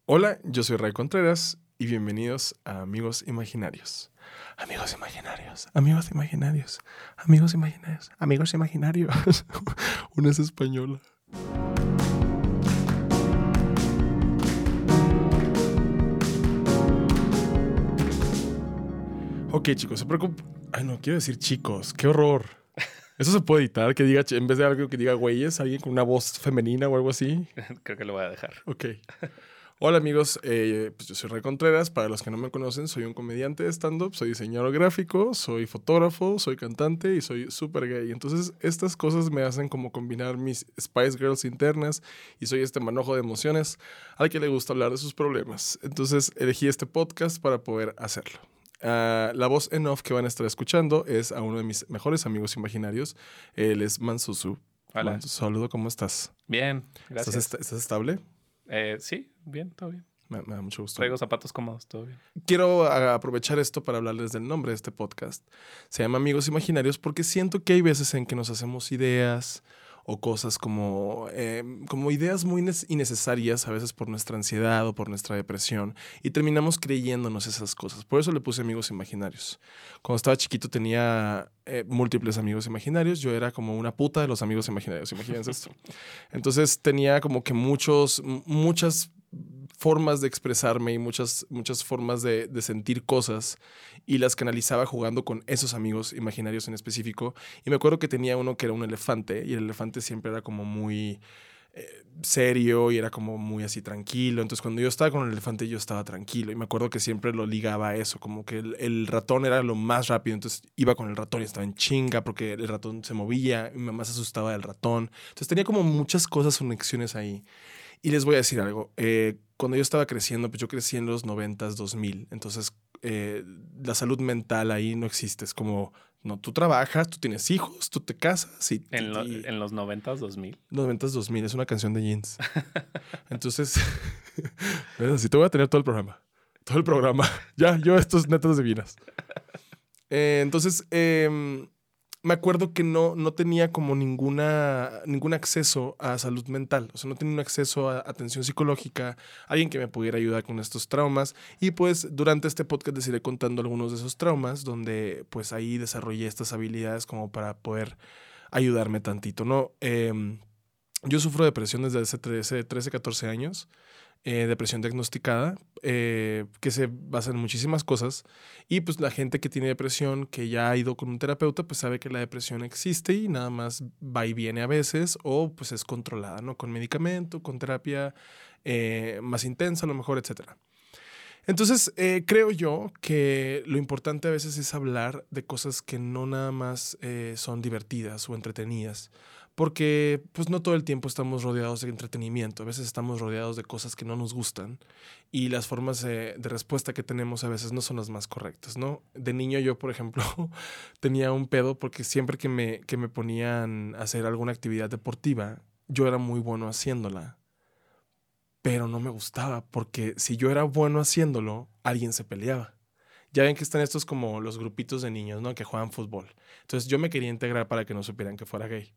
Hola, yo soy Ray Contreras y bienvenidos a Amigos Imaginarios. Amigos imaginarios, amigos imaginarios, amigos imaginarios, amigos imaginarios. Una es española. Ok, chicos, se preocupen. Ay, no, quiero decir chicos, qué horror. ¿Eso se puede editar? Que diga, en vez de algo que diga güeyes, alguien con una voz femenina o algo así. Creo que lo voy a dejar. Ok. Hola amigos, pues yo soy Ray Contreras. Para los que no me conocen, soy un comediante de stand-up, soy diseñador gráfico, soy fotógrafo, soy cantante y soy súper gay. Entonces estas cosas me hacen como combinar mis Spice Girls internas y soy este manojo de emociones al que le gusta hablar de sus problemas. Entonces elegí este podcast para poder hacerlo. La voz en off que van a estar escuchando es a uno de mis mejores amigos imaginarios. Él es Mansusu. Hola. Mansusu, saludo, ¿cómo estás? Bien, gracias. ¿Estás estable? Sí, bien, todo bien. Me da mucho gusto. Traigo zapatos cómodos, todo bien. Quiero aprovechar esto para hablarles del nombre de este podcast. Se llama Amigos Imaginarios porque siento que hay veces en que nos hacemos ideas o cosas como ideas muy innecesarias, a veces por nuestra ansiedad o por nuestra depresión, y terminamos creyéndonos esas cosas. Por eso le puse Amigos Imaginarios. Cuando estaba chiquito tenía múltiples amigos imaginarios. Yo era como una puta de los amigos imaginarios, imagínense esto. Entonces tenía como que muchas formas de expresarme y muchas formas de sentir cosas, y las canalizaba jugando con esos amigos imaginarios en específico. Y me acuerdo que tenía uno que era un elefante, y el elefante siempre era como muy serio y era como muy así tranquilo. Entonces cuando yo estaba con el elefante yo estaba tranquilo, y me acuerdo que siempre lo ligaba a eso, como que el ratón era lo más rápido, entonces iba con el ratón y estaba en chinga porque el ratón se movía, mi mamá se asustaba del ratón. Entonces tenía como muchas cosas, conexiones ahí. Y les voy a decir algo. Cuando yo estaba creciendo, pues yo crecí en los 90s, 2000. Entonces, la salud mental ahí no existe. Es como, no, tú trabajas, tú tienes hijos, tú te casas. En los 90s, 2000. 90s, 2000 es una canción de Jeans. Entonces, así te voy a tener todo el programa. Todo el programa. Ya, yo estos netas divinas. Entonces, me acuerdo que no tenía como ningún acceso a salud mental. O sea, no tenía un acceso a atención psicológica, alguien que me pudiera ayudar con estos traumas. Y pues durante este podcast les iré contando algunos de esos traumas, donde pues ahí desarrollé estas habilidades como para poder ayudarme tantito, ¿no? Yo sufro depresión desde hace 13, 14 años. Depresión diagnosticada, que se basa en muchísimas cosas. Y pues la gente que tiene depresión, que ya ha ido con un terapeuta, pues sabe que la depresión existe y nada más va y viene a veces, o pues es controlada, ¿no? Con medicamento, con terapia más intensa a lo mejor, etcétera. Entonces, creo yo que lo importante a veces es hablar de cosas que no nada más son divertidas o entretenidas, porque pues no todo el tiempo estamos rodeados de entretenimiento. A veces estamos rodeados de cosas que no nos gustan, y las formas de respuesta que tenemos a veces no son las más correctas, ¿no? De niño yo, por ejemplo, tenía un pedo porque siempre que me ponían a hacer alguna actividad deportiva, yo era muy bueno haciéndola, pero no me gustaba porque si yo era bueno haciéndolo, alguien se peleaba. Ya ven que están estos como los grupitos de niños, ¿no? Que juegan fútbol. Entonces yo me quería integrar para que no supieran que fuera gay.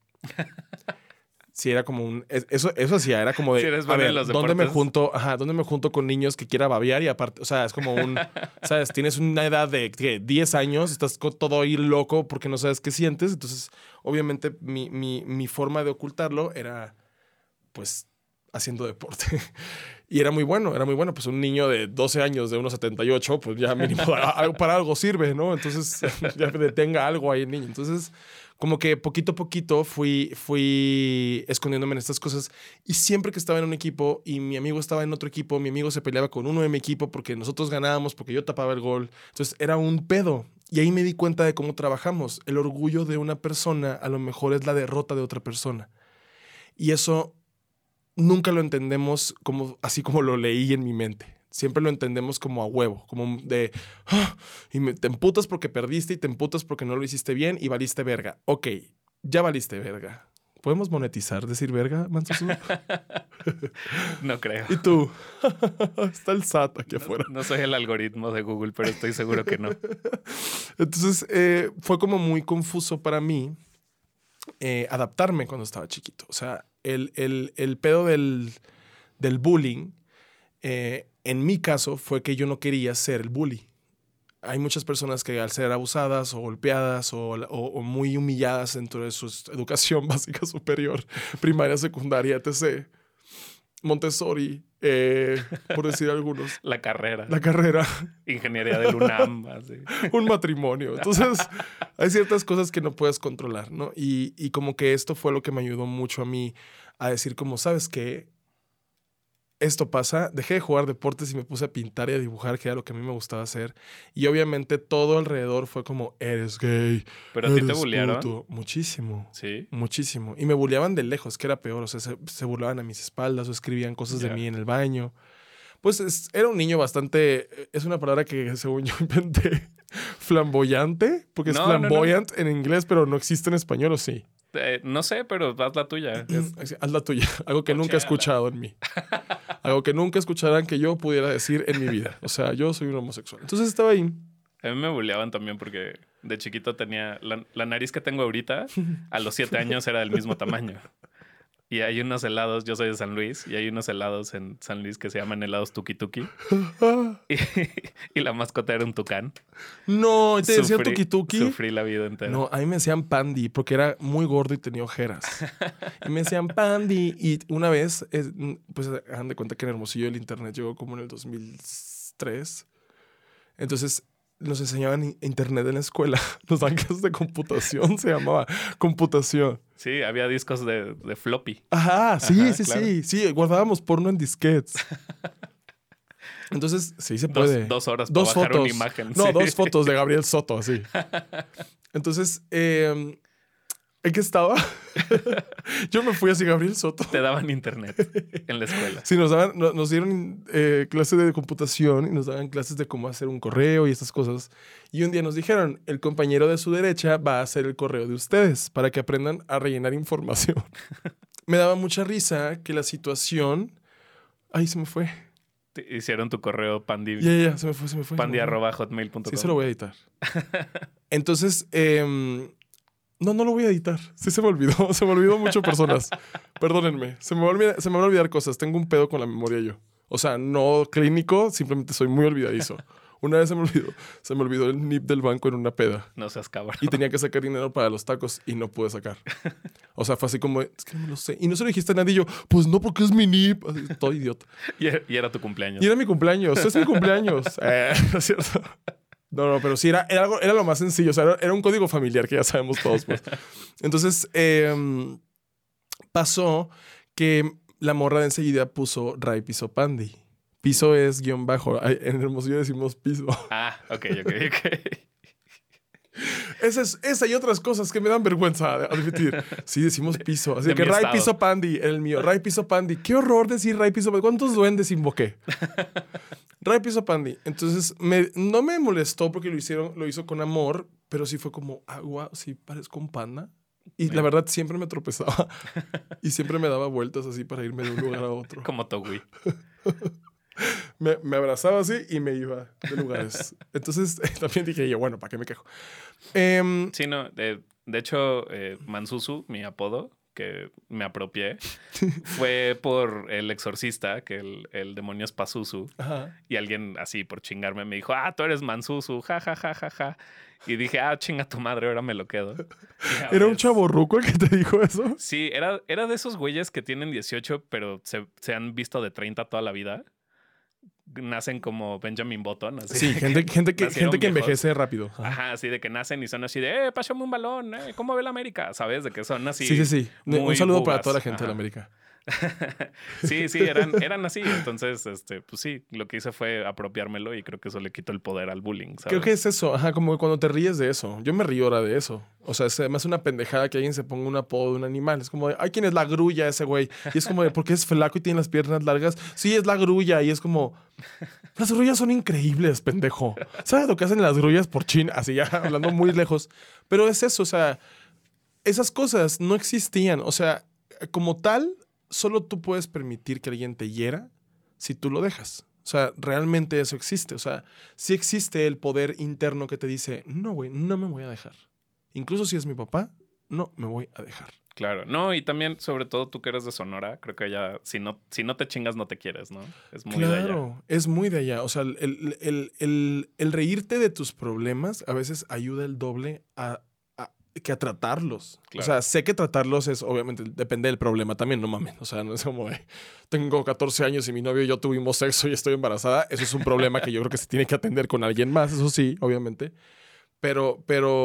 Sí, era como un... Eso hacía, era como de... Si eres a bueno en ver, los ¿dónde me deportes. junto? Ajá, ¿dónde me junto con niños que quiera babear? Y aparte, o sea, es como un... ¿Sabes? Tienes una edad de ¿qué? 10 años, estás todo ahí loco porque no sabes qué sientes. Entonces, obviamente, mi forma de ocultarlo era, pues, haciendo deporte. Y era muy bueno. Pues un niño de 12 años, de 1,78, pues ya mínimo para algo sirve, ¿no? Entonces ya detenga algo ahí el niño. Entonces como que poquito a poquito fui escondiéndome en estas cosas. Y siempre que estaba en un equipo y mi amigo estaba en otro equipo, mi amigo se peleaba con uno de mi equipo porque nosotros ganábamos, porque yo tapaba el gol. Entonces era un pedo. Y ahí me di cuenta de cómo trabajamos. El orgullo de una persona a lo mejor es la derrota de otra persona. Y eso nunca lo entendemos como, así como lo leí en mi mente. Siempre lo entendemos como a huevo, como de... te emputas porque perdiste y te emputas porque no lo hiciste bien y valiste verga. Ok, ya valiste verga. ¿Podemos monetizar decir verga, Mansusu? No creo. ¿Y tú? Está el SAT aquí afuera. No soy el algoritmo de Google, pero estoy seguro que no. Entonces, fue como muy confuso para mí adaptarme cuando estaba chiquito. O sea, el pedo del bullying En mi caso fue que yo no quería ser el bully. Hay muchas personas que al ser abusadas o golpeadas o muy humilladas dentro de su educación básica superior, primaria, secundaria, etc., Montessori, por decir algunos. La carrera. Ingeniería del UNAM. Así. Un matrimonio. Entonces, hay ciertas cosas que no puedes controlar, ¿no? Y como que esto fue lo que me ayudó mucho a mí a decir como, ¿sabes qué? Esto pasa, dejé de jugar deportes y me puse a pintar y a dibujar, que era lo que a mí me gustaba hacer. Y obviamente todo alrededor fue como, eres gay. ¿Pero a ti te bullearon? Puto. Muchísimo. ¿Sí? Muchísimo. Y me bulleaban de lejos, que era peor. O sea, se burlaban a mis espaldas o escribían cosas de mí en el baño. Pues era un niño bastante... Es una palabra que según yo inventé. Flamboyante, porque es flamboyant en inglés, pero no existe en español, ¿o sí? No sé, pero haz la tuya. Haz la tuya. Algo que nunca he escuchado en mí. Algo que nunca escucharán que yo pudiera decir en mi vida. O sea, yo soy un homosexual. Entonces estaba ahí. A mí me bulleaban también porque de chiquito tenía... La nariz que tengo ahorita, a los 7 años era del mismo tamaño. Y hay unos helados, yo soy de San Luis, y hay unos helados en San Luis que se llaman helados Tuki Tuki. y la mascota era un tucán. No, ¿te decían Tuki Tuki? Sufrí la vida entera. No, a mí me decían Pandy porque era muy gordo y tenía ojeras. Y me decían Pandy. Y una vez, pues hagan de cuenta que en Hermosillo el internet llegó como en el 2003. Entonces nos enseñaban internet en la escuela. Nos daban clases de computación, se llamaba computación. Sí, había discos de floppy. Ajá, sí, claro. Sí, guardábamos porno en disquetes. Entonces, sí se puede. 2 horas para bajar una imagen. No, 2 fotos de Gabriel Soto, así. Entonces, ¿en qué estaba? Yo me fui así, Gabriel Soto. Te daban internet en la escuela. Sí, nos dieron clases de computación y nos daban clases de cómo hacer un correo y estas cosas. Y un día nos dijeron, el compañero de su derecha va a hacer el correo de ustedes para que aprendan a rellenar información. Me daba mucha risa que la situación... Ay, se me fue. Hicieron tu correo Pandy. Ya, se me fue. Pandy@hotmail.com. Sí, se lo voy a editar. Entonces, no lo voy a editar. Sí, se me olvidó. Se me olvidó mucho personas. Perdónenme. Se me va a olvidar cosas. Tengo un pedo con la memoria yo. O sea, no clínico, simplemente soy muy olvidadizo. Una vez se me olvidó el NIP del banco en una peda. No seas cabrón. Y tenía que sacar dinero para los tacos y no pude sacar. O sea, fue así como, es que no me lo sé. Y no se lo dijiste a nadie. Y yo, pues no, porque es mi NIP. Así, todo idiota. Y era tu cumpleaños. Y era mi cumpleaños. Es mi cumpleaños. No es cierto. No, pero sí, era lo más sencillo. O sea, era un código familiar que ya sabemos todos, pues. Entonces, pasó que la morra de enseguida puso Ray Piso Pandy. Piso es guión bajo. En Hermosillo decimos piso. Ah, ok. Esa y otras cosas que me dan vergüenza admitir. Sí, decimos piso. Así que Ray Piso Pandy, el mío. Ray Piso Pandy. Qué horror decir Ray Piso Pandy. ¿Cuántos duendes invoqué? Ray Piso Pandy. Entonces, no me molestó porque lo hizo con amor, pero sí fue como, wow, sí, parezco un panda. Y la verdad siempre me tropezaba y siempre me daba vueltas así para irme de un lugar a otro. Como Togui. Me abrazaba así y me iba de lugares. Entonces también dije yo, bueno, ¿para qué me quejo? Sí, no. De hecho, Mansusu, mi apodo, que me apropié, fue por El Exorcista, que el demonio es Pazuzu. Ajá. Y alguien así por chingarme me dijo, tú eres Mansusu, ja. Y dije, chinga tu madre, ahora me lo quedo. ¿Era un chavorruco el que te dijo eso? Sí, era de esos güeyes que tienen 18, pero se han visto de 30 toda la vida. Nacen como Benjamin Button. Así sí, gente que envejece rápido. Ajá, así de que nacen y son así de, pásame un balón, ¿cómo ve la América? ¿Sabes? De que son así. Sí. Un saludo para toda la gente de la América. Sí, eran así. Entonces, pues sí, lo que hice fue apropiármelo y creo que eso le quitó el poder al bullying, ¿sabes? Creo que es eso, como cuando te ríes de eso. Yo me río ahora de eso. O sea, es además una pendejada que alguien se ponga un apodo de un animal. Es como de, ¿quién es la grulla ese güey? Y es como de, ¿por qué es flaco y tiene las piernas largas? Sí, es la grulla. Y es como, las grullas son increíbles, pendejo. ¿Sabes lo que hacen las grullas por chin? Así ya, hablando muy lejos. Pero es eso, o sea, esas cosas no existían. O sea, como tal, solo tú puedes permitir que alguien te hiera si tú lo dejas. O sea, realmente eso existe. O sea, sí existe el poder interno que te dice, no, güey, no me voy a dejar. Incluso si es mi papá, no me voy a dejar. Claro. No, y también, sobre todo tú que eres de Sonora, creo que ya, si no te chingas, no te quieres, ¿no? Es muy de allá. Claro, es muy de allá. O sea, el reírte de tus problemas a veces ayuda el doble que a tratarlos. Claro. O sea, sé que tratarlos es, obviamente, depende del problema también, no mames. O sea, no es como de, tengo 14 años y mi novio y yo tuvimos sexo y estoy embarazada. Eso es un problema que yo creo que se tiene que atender con alguien más, eso sí, obviamente. Pero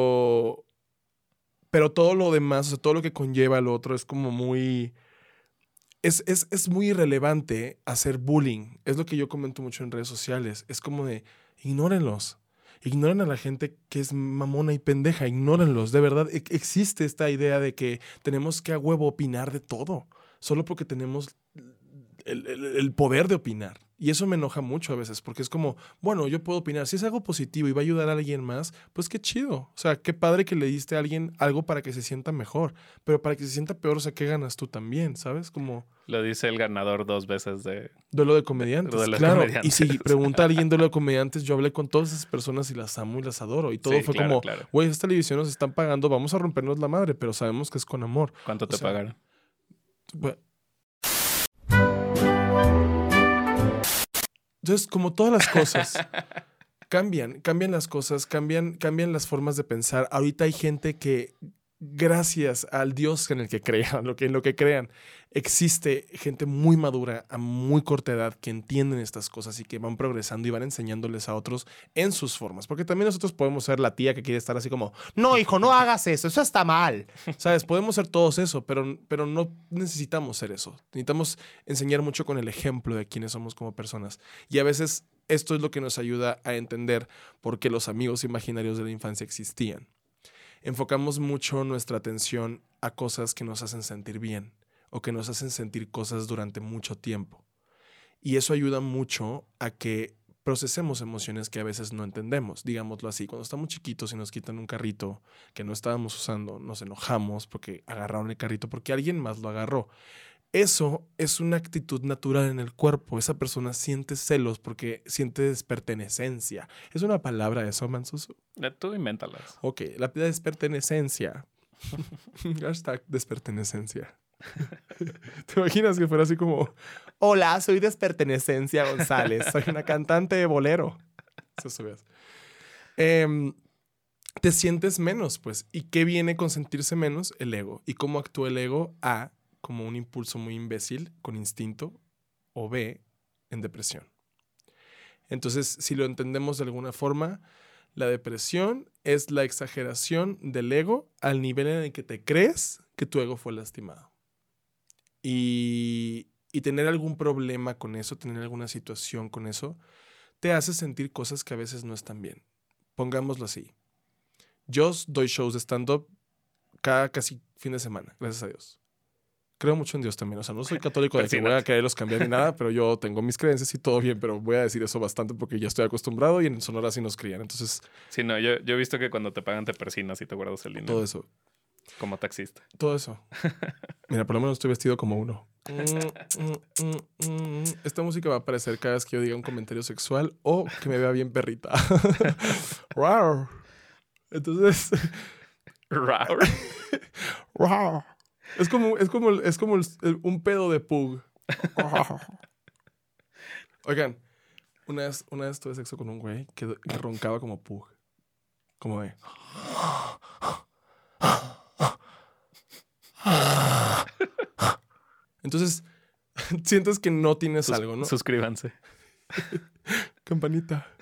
todo lo demás, o sea, todo lo que conlleva lo otro es como muy... Es muy irrelevante hacer bullying. Es lo que yo comento mucho en redes sociales. Es como de, ignórenlos. Ignoren a la gente que es mamona y pendeja. Ignórenlos. De verdad, existe esta idea de que tenemos que a huevo opinar de todo. Solo porque tenemos el poder de opinar. Y eso me enoja mucho a veces, porque es como, bueno, yo puedo opinar. Si es algo positivo y va a ayudar a alguien más, pues qué chido. O sea, qué padre que le diste a alguien algo para que se sienta mejor. Pero para que se sienta peor, o sea, ¿qué ganas tú también? ¿Sabes? Como... Lo dice el ganador 2 veces de... Duelo de comediantes. Duelo de claro. comediantes. Y si pregunta a alguien duelo de comediantes, yo hablé con todas esas personas y las amo y las adoro. Y todo Sí, fue claro, como, claro. güey, esta televisión nos están pagando, vamos a rompernos la madre, pero sabemos que es con amor. ¿Cuánto O te sea, pagaron? Bueno. Entonces, como todas las cosas, cambian las cosas, cambian las formas de pensar. Ahorita hay gente que, gracias al Dios en el que crean, en lo que crean, existe gente muy madura a muy corta edad que entienden estas cosas y que van progresando y van enseñándoles a otros en sus formas. Porque también nosotros podemos ser la tía que quiere estar así como, no, hijo, no hagas eso está mal. ¿Sabes? Podemos ser todos eso, pero no necesitamos ser eso. Necesitamos enseñar mucho con el ejemplo de quiénes somos como personas. Y a veces esto es lo que nos ayuda a entender por qué los amigos imaginarios de la infancia existían. Enfocamos mucho nuestra atención a cosas que nos hacen sentir bien o que nos hacen sentir cosas durante mucho tiempo. Y eso ayuda mucho a que procesemos emociones que a veces no entendemos. Digámoslo así, cuando estamos chiquitos y nos quitan un carrito que no estábamos usando, nos enojamos porque agarraron el carrito porque alguien más lo agarró. Eso es una actitud natural en el cuerpo. Esa persona siente celos porque siente despertenecencia. ¿Es una palabra eso, Mansusu? Tú invéntalas. Ok, la despertenecencia. Hashtag despertenecencia. ¿Te imaginas que fuera así como, hola, soy Despertenecencia González, soy una cantante de bolero? Eso subías. Te sientes menos, pues. ¿Y qué viene con sentirse menos? El ego. ¿Y cómo actúa el ego? A, como un impulso muy imbécil, con instinto, o B, en depresión. Entonces, si lo entendemos de alguna forma, la depresión es la exageración del ego al nivel en el que te crees que tu ego fue lastimado. Y tener algún problema con eso, tener alguna situación con eso, te hace sentir cosas que a veces no están bien. Pongámoslo así. Yo doy shows de stand-up cada casi fin de semana, gracias a Dios. Creo mucho en Dios también. O sea, no soy católico de que voy a quererlos cambiar ni nada, pero yo tengo mis creencias y todo bien, pero voy a decir eso bastante porque ya estoy acostumbrado y en Sonora sí nos crían. Entonces... Sí, no, yo he visto que cuando te pagan te persinas y te guardas el dinero. Todo eso. Como taxista. Todo eso. Mira, por lo menos estoy vestido como uno. Esta música va a aparecer cada vez que yo diga un comentario sexual o que me vea bien perrita. Rar. Entonces... Rar. Rar. Es como un pedo de pug. Oigan, una vez tuve sexo con un güey que roncaba como pug. Como de... Entonces, sientes que no tienes algo, ¿no? Suscríbanse. Campanita.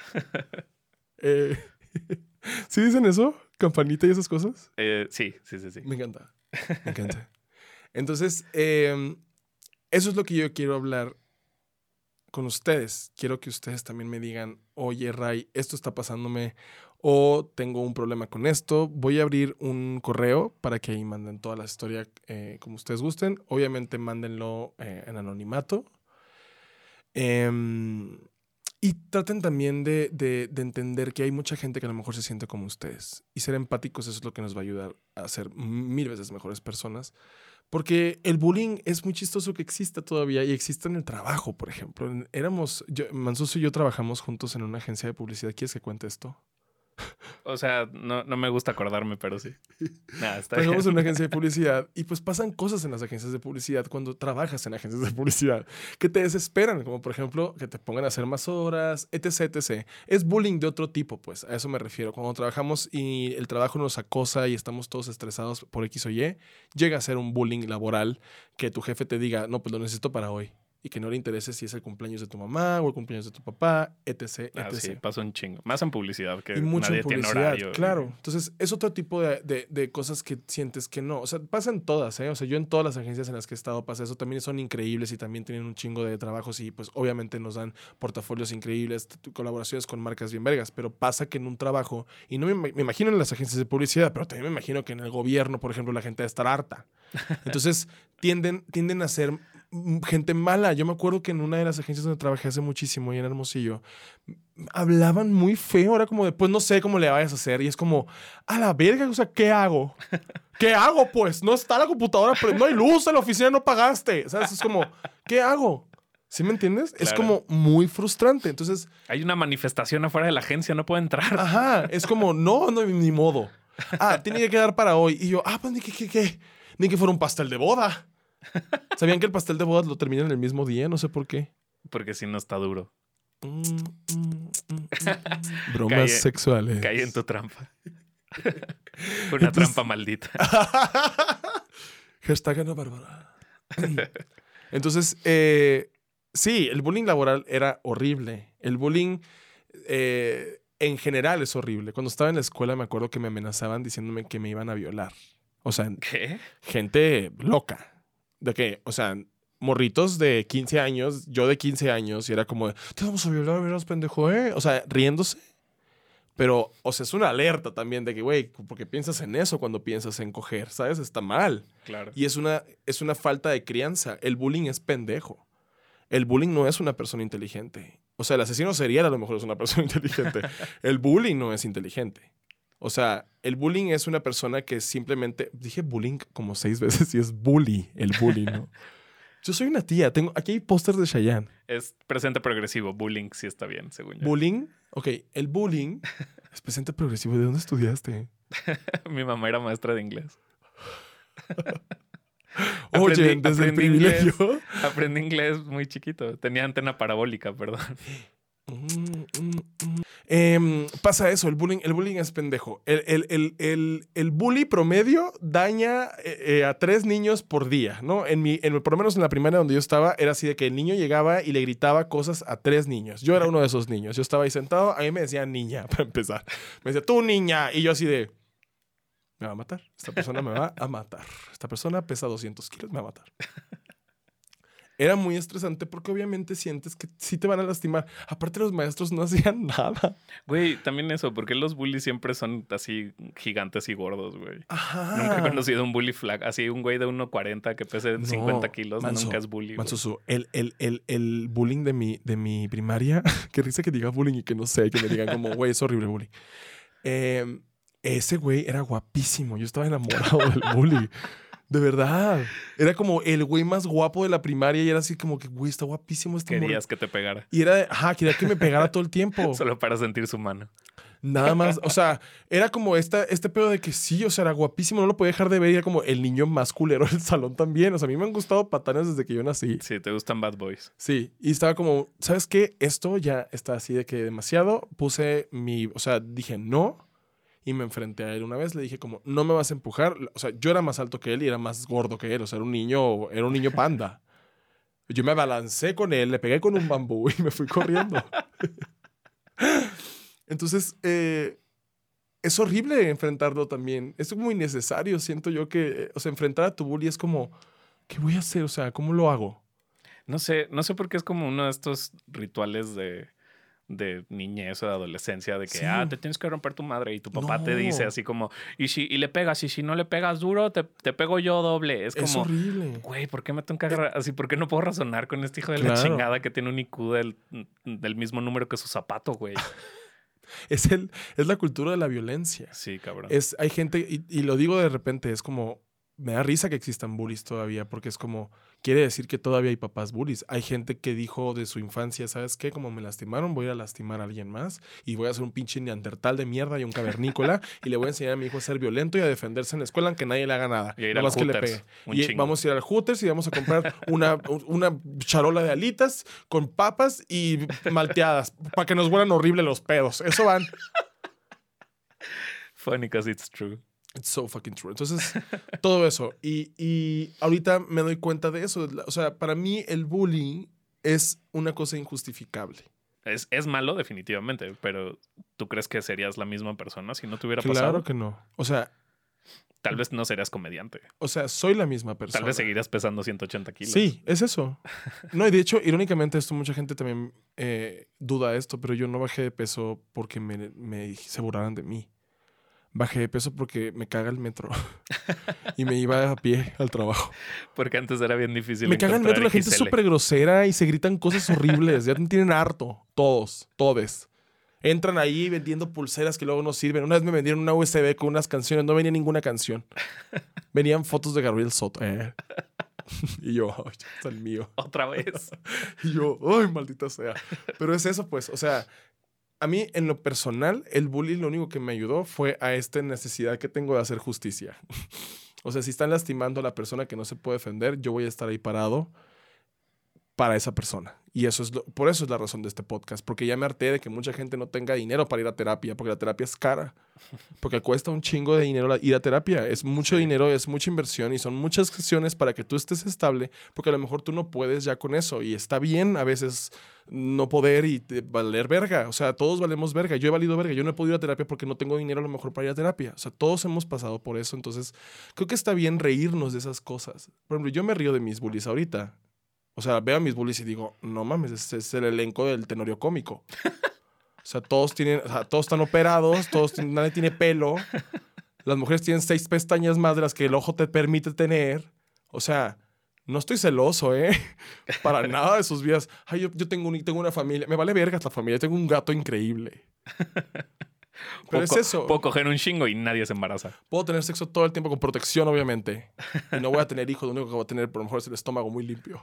¿Sí dicen eso? ¿Campanita y esas cosas? Sí. Me encanta. Entonces, eso es lo que yo quiero hablar con ustedes. Quiero que ustedes también me digan, oye, Ray, esto está pasándome o tengo un problema con esto. Voy a abrir un correo para que ahí manden toda la historia como ustedes gusten. Obviamente, mándenlo en anonimato. Y traten también de entender que hay mucha gente que a lo mejor se siente como ustedes. Y ser empáticos, eso es lo que nos va a ayudar a ser 1000 veces mejores personas. Porque el bullying es muy chistoso que exista todavía y existe en el trabajo, por ejemplo. Mansuso y yo trabajamos juntos en una agencia de publicidad. ¿Quieres que cuente esto? O sea, no me gusta acordarme, pero sí. Nada, está bien. Trabajamos en una agencia de publicidad y pues pasan cosas en las agencias de publicidad cuando trabajas en agencias de publicidad que te desesperan, como por ejemplo que te pongan a hacer más horas, etc, etc. Es bullying de otro tipo, pues, a eso me refiero. Cuando trabajamos y el trabajo nos acosa y estamos todos estresados por X o Y, llega a ser un bullying laboral que tu jefe te diga, no, pues lo necesito para hoy. Y que no le interese si es el cumpleaños de tu mamá o el cumpleaños de tu papá, etc, Ah, etc. sí, pasa un chingo. Más en publicidad, que Y mucho nadie en tiene publicidad, horario. claro. Entonces, es otro tipo de cosas que sientes que no. O sea, pasan todas, ¿eh? O sea, yo en todas las agencias en las que he estado pasa eso. También son increíbles y también tienen un chingo de trabajos y pues obviamente nos dan portafolios increíbles, colaboraciones con marcas bien vergas. Pero pasa que en un trabajo, y no me imagino en las agencias de publicidad, pero también me imagino que en el gobierno, por ejemplo, la gente va a estar harta. Entonces, tienden a ser gente mala. Yo me acuerdo que en una de las agencias donde trabajé hace muchísimo, y en Hermosillo, hablaban muy feo. Era como de, pues no sé cómo le vayas a hacer. Y es como, a la verga, o sea, ¿qué hago? ¿Qué hago, pues? No está la computadora, pero no hay luz en la oficina, no pagaste. ¿Sabes? Es como, ¿qué hago? ¿Sí me entiendes? Claro. Es como muy frustrante. Entonces, Hay una manifestación afuera de la agencia, no puedo entrar. ajá, es como, no, ni modo. Ah, tiene que quedar para hoy. Y yo, pues ni que fuera un pastel de boda. ¿Sabían que el pastel de bodas lo terminan el mismo día? No sé por qué. Porque si no está duro. Bromas Cae- sexuales. Caí en tu trampa. Una trampa maldita. Hashtag Ana Bárbara. Entonces, sí, el bullying laboral era horrible. El bullying en general es horrible. Cuando estaba en la escuela me acuerdo que me amenazaban diciéndome que me iban a violar. O sea, ¿Qué? gente loca. De que, o sea, morritos de 15 años, yo de 15 años, y era como, te vamos a violar, verás, pendejo, ¿eh? O sea, riéndose. Pero, o sea, es una alerta también de que, güey, porque piensas en eso cuando piensas en coger, ¿sabes? Está mal. Claro. Y es una falta de crianza. El bullying es pendejo. El bullying no es una persona inteligente. O sea, el asesino serial a lo mejor es una persona inteligente. El bullying no es inteligente. O sea, el bullying es una persona que simplemente... Dije bullying como 6 veces y es bully, el bullying, ¿no? Yo soy una tía. Aquí hay pósters de Chayanne. Es presente progresivo. Bullying sí está bien, según yo. Bullying. Ok, el bullying es presente progresivo. ¿De dónde estudiaste? Mi mamá era maestra de inglés. Oye, desde el privilegio. Aprendí inglés muy chiquito. Tenía antena parabólica, perdón. Pasa eso, el bullying es pendejo. El bully promedio daña a 3 niños por día, ¿no? Por lo menos en la primaria donde yo estaba, era así de que el niño llegaba y le gritaba cosas a 3 niños. Yo era uno de esos niños. Yo estaba ahí sentado, a mí me decían niña, para empezar. Me decía, tú niña. Y yo así de, me va a matar. Esta persona me va a matar. Esta persona pesa 200 kilos, me va a matar. Era muy estresante porque obviamente sientes que sí te van a lastimar. Aparte, los maestros no hacían nada. Güey, también eso, porque los bullies siempre son así gigantes y gordos, güey. Ajá. Nunca he conocido un bully flag, así un güey de 1.40 que pese 50 kilos, Manso, nunca es bully. Manso, el bullying de mi primaria, qué risa que diga bullying y que no sé, que me digan como, güey, es horrible bullying. Ese güey era guapísimo. Yo estaba enamorado del bully. De verdad. Era como el güey más guapo de la primaria y era así como que, güey, está guapísimo este morro. Querías que te pegara. Y era, quería que me pegara todo el tiempo. Solo para sentir su mano. Nada más, o sea, era como este pedo de que sí, o sea, era guapísimo, no lo podía dejar de ver y era como el niño más culero del salón también. O sea, a mí me han gustado patanes desde que yo nací. Sí, te gustan bad boys. Sí, y estaba como, ¿sabes qué? Esto ya está así de que demasiado. O sea, dije no. Y me enfrenté a él una vez, le dije como, no me vas a empujar. O sea, yo era más alto que él y era más gordo que él. O sea, era un niño panda. Yo me abalancé con él, le pegué con un bambú y me fui corriendo. Entonces, es horrible enfrentarlo también. Es muy necesario, siento yo que, o sea, enfrentar a tu bully es como, ¿qué voy a hacer? O sea, ¿cómo lo hago? No sé por qué es como uno de estos rituales de niñez o de adolescencia de que, Sí. te tienes que romper tu madre y tu papá No. te dice así como, y le pegas, y si no le pegas duro, te pego yo doble. Es como, horrible. güey, ¿por qué me tengo que agarrar así? ¿Por qué no puedo razonar con este hijo de la Claro. chingada que tiene un IQ del mismo número que su zapato, güey? Es la cultura de la violencia. Sí, cabrón. Hay gente, y lo digo de repente, es como, me da risa que existan bullies todavía, porque es como, quiere decir que todavía hay papás bullies. Hay gente que dijo de su infancia, ¿sabes qué? Como me lastimaron, voy a ir a lastimar a alguien más y voy a hacer un pinche neandertal de mierda y un cavernícola y le voy a enseñar a mi hijo a ser violento y a defenderse en la escuela aunque nadie le haga nada. Y a ir Nada al más que le Hooters, pegue. Y vamos a ir al Hooters y vamos a comprar una charola de alitas con papas y malteadas para que nos huelan horrible los pedos. Eso van. Funny because it's true. It's so fucking true. Entonces, todo eso. Y ahorita me doy cuenta de eso. O sea, para mí el bullying es una cosa injustificable. Es malo, definitivamente, pero ¿tú crees que serías la misma persona si no te hubiera Claro pasado? que no. O sea, Tal vez no serías comediante. o sea, soy la misma persona. Tal vez seguirías pesando 180 kilos. Sí, es eso. No, y de hecho, irónicamente, esto mucha gente también duda esto, pero yo no bajé de peso porque se burlaran de mí. Bajé de peso porque me caga el metro y me iba a pie al trabajo. Porque antes era bien difícil. Me caga el metro, la gente es XL. súper grosera y se gritan cosas horribles. Ya me tienen harto. Todes. Entran ahí vendiendo pulseras que luego no sirven. Una vez me vendieron una USB con unas canciones. No venía ninguna canción. Venían fotos de Gabriel Soto. Y yo, ay, es el mío. Otra vez. Y yo, ay, maldita sea. Pero es eso, pues. O sea, a mí, en lo personal, el bullying lo único que me ayudó fue a esta necesidad que tengo de hacer justicia. O sea, si están lastimando a la persona que no se puede defender, yo voy a estar ahí parado para esa persona. Y eso es por eso es la razón de este podcast. Porque ya me harté de que mucha gente no tenga dinero para ir a terapia. Porque la terapia es cara. Porque cuesta un chingo de dinero ir a terapia. Es mucho dinero, es mucha inversión y son muchas sesiones para que tú estés estable. Porque a lo mejor tú no puedes ya con eso. Y está bien a veces no poder y valer verga. O sea, todos valemos verga. Yo he valido verga. Yo no he podido ir a terapia porque no tengo dinero a lo mejor para ir a terapia. O sea, todos hemos pasado por eso. Entonces, creo que está bien reírnos de esas cosas. Por ejemplo, yo me río de mis bullies ahorita. O sea, veo a mis bullies y digo, no mames, este es el elenco del Tenorio Cómico. O sea, todos están operados, nadie tiene pelo. Las mujeres tienen 6 pestañas más de las que el ojo te permite tener. O sea, no estoy celoso, para nada de sus vidas. Ay, yo tengo una familia. Me vale vergas la familia. Tengo un gato increíble. Pero es eso. Puedo coger un chingo y nadie se embaraza. Puedo tener sexo todo el tiempo con protección, obviamente. Y no voy a tener hijos. Lo único que voy a tener, por lo mejor, es el estómago muy limpio.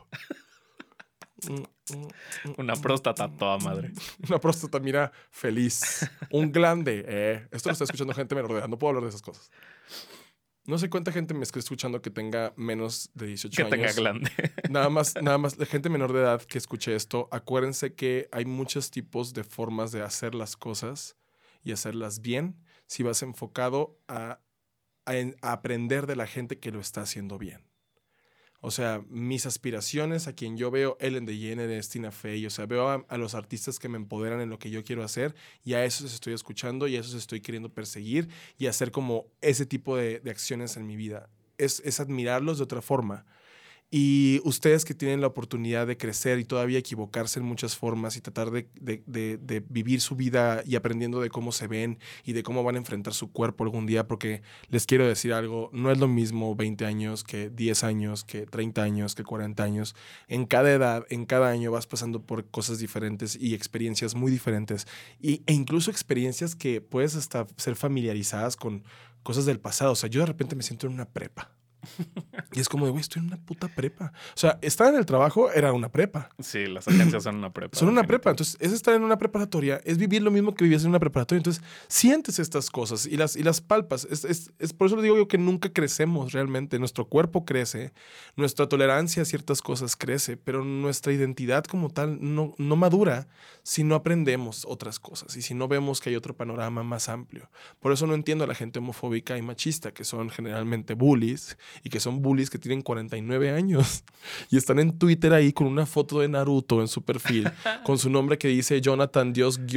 Una próstata toda madre. Una próstata, mira, feliz. Un glande. Esto lo está escuchando gente menor de edad. No puedo hablar de esas cosas. No sé cuánta gente me está escuchando que tenga menos de 18 años. Que tenga glande. Nada más, la gente menor de edad que escuche esto, acuérdense que hay muchos tipos de formas de hacer las cosas y hacerlas bien si vas enfocado a aprender de la gente que lo está haciendo bien. O sea, mis aspiraciones, a quien yo veo, Ellen DeGeneres, Tina Fey, o sea, veo a los artistas que me empoderan en lo que yo quiero hacer y a esos estoy escuchando y a esos estoy queriendo perseguir y hacer como ese tipo de acciones en mi vida. Es admirarlos de otra forma. Y ustedes que tienen la oportunidad de crecer y todavía equivocarse en muchas formas y tratar de vivir su vida y aprendiendo de cómo se ven y de cómo van a enfrentar su cuerpo algún día, porque les quiero decir algo, no es lo mismo 20 años que 10 años, que 30 años, que 40 años. En cada edad, en cada año vas pasando por cosas diferentes y experiencias muy diferentes e incluso experiencias que puedes hasta ser familiarizadas con cosas del pasado. O sea, yo de repente me siento en una prepa. Y es como de, güey, estoy en una puta prepa. O sea, estar en el trabajo era una prepa. Sí, las agencias son una prepa. Son una prepa. Entonces, es estar en una preparatoria, es vivir lo mismo que vivías en una preparatoria. Entonces, sientes estas cosas y las palpas. Es por eso les digo yo que nunca crecemos realmente. Nuestro cuerpo crece, nuestra tolerancia a ciertas cosas crece, pero nuestra identidad como tal no madura si no aprendemos otras cosas y si no vemos que hay otro panorama más amplio. Por eso no entiendo a la gente homofóbica y machista, que son generalmente bullies y que son bullies que tienen 49 años y están en Twitter ahí con una foto de Naruto en su perfil, con su nombre que dice Jonathan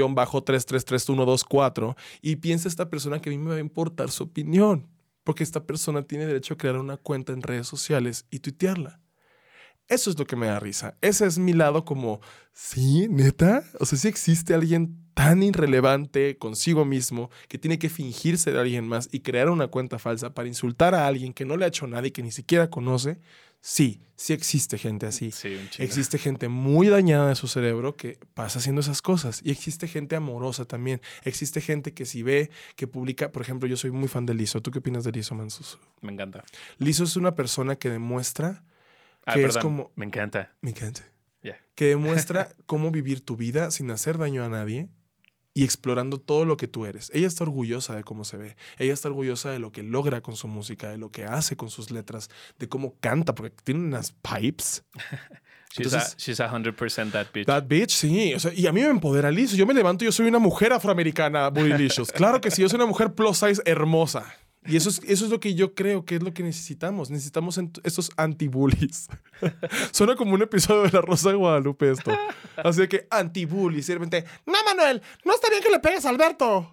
Dios-333124 y piensa esta persona que a mí me va a importar su opinión, porque esta persona tiene derecho a crear una cuenta en redes sociales y tuitearla. Eso es lo que me da risa. Ese es mi lado como, ¿sí? ¿Neta? O sea, ¿sí existe alguien tan irrelevante consigo mismo que tiene que fingirse de alguien más y crear una cuenta falsa para insultar a alguien que no le ha hecho nada y que ni siquiera conoce? Sí existe gente así. Sí, existe gente muy dañada de su cerebro que pasa haciendo esas cosas. Y existe gente amorosa también. Existe gente que si ve, que publica... Por ejemplo, yo soy muy fan de Lizzo. ¿Tú qué opinas de Lizzo, Mansus? Me encanta. Lizzo es una persona que demuestra Que es como... Me encanta. Me encanta. Yeah. Que demuestra cómo vivir tu vida sin hacer daño a nadie y explorando todo lo que tú eres. Ella está orgullosa de cómo se ve. Ella está orgullosa de lo que logra con su música, de lo que hace con sus letras, de cómo canta, porque tiene unas pipes. She's 100% that bitch. That bitch, sí. O sea, y a mí me empodera Liz. Yo me levanto y yo soy una mujer afroamericana, Bootylicious. Claro que sí, yo soy una mujer plus size hermosa. Y eso es lo que yo creo que es lo que necesitamos. Necesitamos estos anti-bullies. Suena como un episodio de La Rosa de Guadalupe esto. Así que anti-bullies. Y de repente, no, Manuel, no está bien que le pegues a Alberto.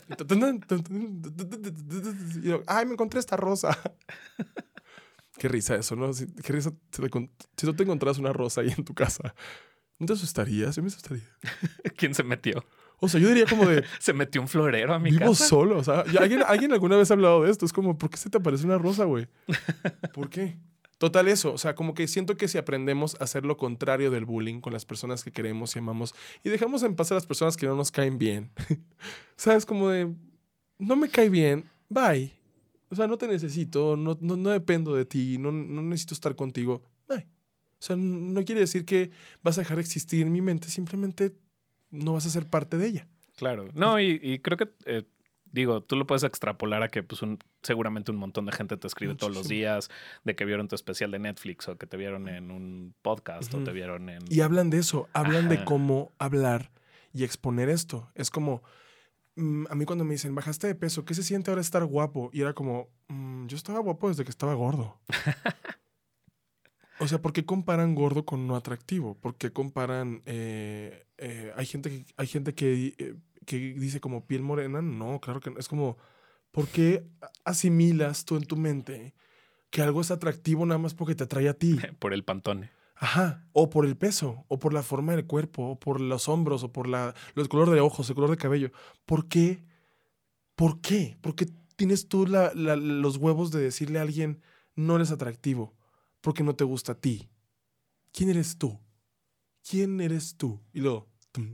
Y yo, ay, me encontré esta rosa. Qué risa eso, ¿no? Qué risa si tú te encontraras una rosa ahí en tu casa. ¿No te asustarías? Yo me asustaría. ¿Quién se metió? O sea, yo diría como de... Se metió un florero a mi vivo casa. solo, o sea, ¿alguien alguna vez ha hablado de esto? Es como, ¿por qué se te aparece una rosa, güey? ¿Por qué? Total eso, o sea, como que siento que si aprendemos a hacer lo contrario del bullying con las personas que queremos y amamos y dejamos en paz a las personas que no nos caen bien, ¿sabes? Como de, no me cae bien, bye. O sea, no te necesito, no dependo de ti, no necesito estar contigo, bye. O sea, no quiere decir que vas a dejar de existir en mi mente, simplemente no vas a ser parte de ella. Claro. No, y creo que, digo, tú lo puedes extrapolar a que pues seguramente un montón de gente te escribe todos los días de que vieron tu especial de Netflix o que te vieron en un podcast o te vieron en... Y hablan de eso, hablan de cómo hablar y exponer esto. Es como, a mí cuando me dicen, bajaste de peso, ¿qué se siente ahora estar guapo? Y era como, yo estaba guapo desde que estaba gordo. O sea, ¿por qué comparan gordo con no atractivo? ¿Por qué comparan... hay gente que dice como piel morena? No, claro que no. Es como, ¿por qué asimilas tú en tu mente que algo es atractivo nada más porque te atrae a ti? Por el pantone. Ajá. O por el peso, o por la forma del cuerpo, o por los hombros, o por el color de ojos, el color de cabello. ¿Por qué? ¿Por qué? ¿Por qué tienes tú los huevos de decirle a alguien no eres atractivo? Porque no te gusta a ti. ¿Quién eres tú? ¿Quién eres tú? Y luego...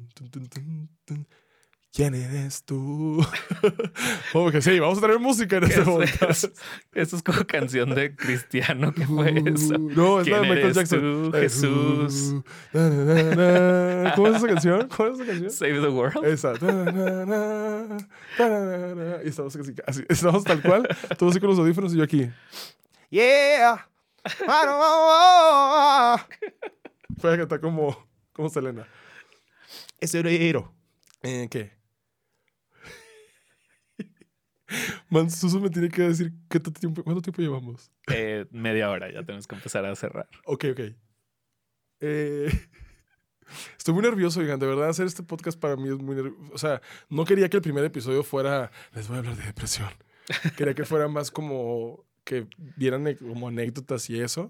¿Quién eres tú? Como que sí, vamos a tener música en este podcast. Eso es como canción de cristiano. ¿Qué fue eso? No, es la de Michael Jackson. Tú, Jesús. ¿Cómo es esa canción? Save the World. Esa. Y estamos así. Estamos tal cual. Todos así con los audífonos y yo aquí. Yeah. Fue a cantar como Selena. Ese héroe. ¿Qué? Man, Suso me tiene que decir cuánto tiempo llevamos. Media hora, ya tenemos que empezar a cerrar. Ok. Estoy muy nervioso, oigan. De verdad, hacer este podcast para mí es muy nervioso. O sea, no quería que el primer episodio fuera, les voy a hablar de depresión. Quería que fuera más como que vieran como anécdotas y eso.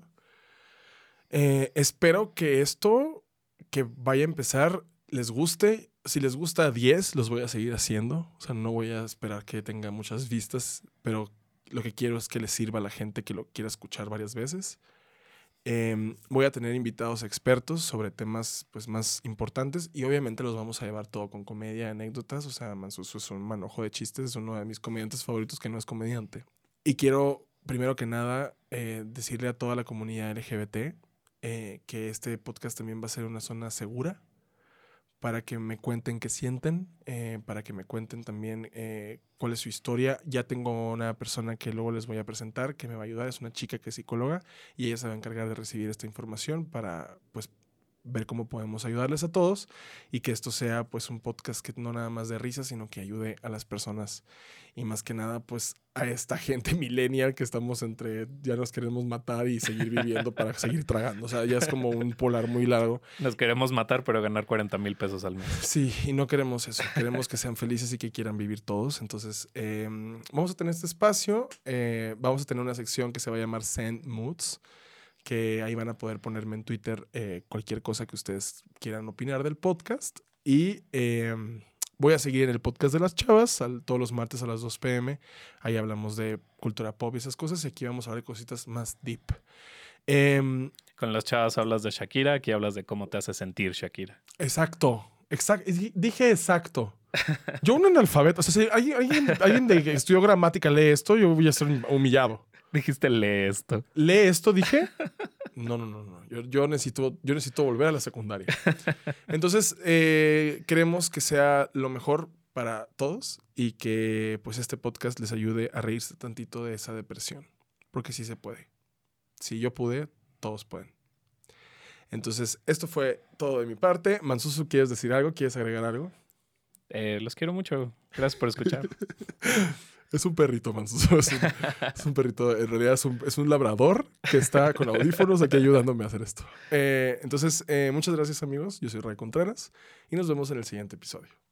Espero que esto que vaya a empezar les guste. Si les gusta 10, los voy a seguir haciendo. O sea, no voy a esperar que tenga muchas vistas, pero lo que quiero es que les sirva a la gente que lo quiera escuchar varias veces. Voy a tener invitados expertos sobre temas pues, más importantes y obviamente los vamos a llevar todo con comedia, anécdotas. O sea, Mansuso es un manojo de chistes, es uno de mis comediantes favoritos que no es comediante. Y quiero, primero que nada, decirle a toda la comunidad LGBT que este podcast también va a ser una zona segura para que me cuenten qué sienten, para que me cuenten también cuál es su historia. Ya tengo una persona que luego les voy a presentar que me va a ayudar, es una chica que es psicóloga y ella se va a encargar de recibir esta información para pues ver cómo podemos ayudarles a todos y que esto sea pues un podcast que no nada más de risa, sino que ayude a las personas y más que nada pues a esta gente millennial que estamos entre ya nos queremos matar y seguir viviendo para seguir tragando. O sea, ya es como un polar muy largo. Nos queremos matar pero ganar 40,000 pesos al mes. Sí, y no queremos eso. Queremos que sean felices y que quieran vivir todos. Entonces, vamos a tener este espacio. Vamos a tener una sección que se va a llamar Send Moods, que ahí van a poder ponerme en Twitter cualquier cosa que ustedes quieran opinar del podcast. Y voy a seguir en el podcast de las chavas todos los martes a las 2 p.m. Ahí hablamos de cultura pop y esas cosas. Y aquí vamos a hablar de cositas más deep. Con las chavas hablas de Shakira, aquí hablas de cómo te hace sentir Shakira. Exacto. Dije exacto. Yo un analfabeto. O sea, si alguien de que estudió gramática lee esto, yo voy a ser humillado. Dijiste lee esto. ¿Lee esto, dije? No. Yo necesito volver a la secundaria. Entonces, queremos que sea lo mejor para todos y que pues este podcast les ayude a reírse tantito de esa depresión. Porque sí se puede. Si yo pude, todos pueden. Entonces, esto fue todo de mi parte. Mansusu, ¿quieres decir algo? ¿Quieres agregar algo? Los quiero mucho. Gracias por escuchar. Es un perrito, Mansusu. Es un perrito. En realidad es un labrador que está con audífonos aquí ayudándome a hacer esto. Entonces, muchas gracias, amigos. Yo soy Ray Contreras y nos vemos en el siguiente episodio.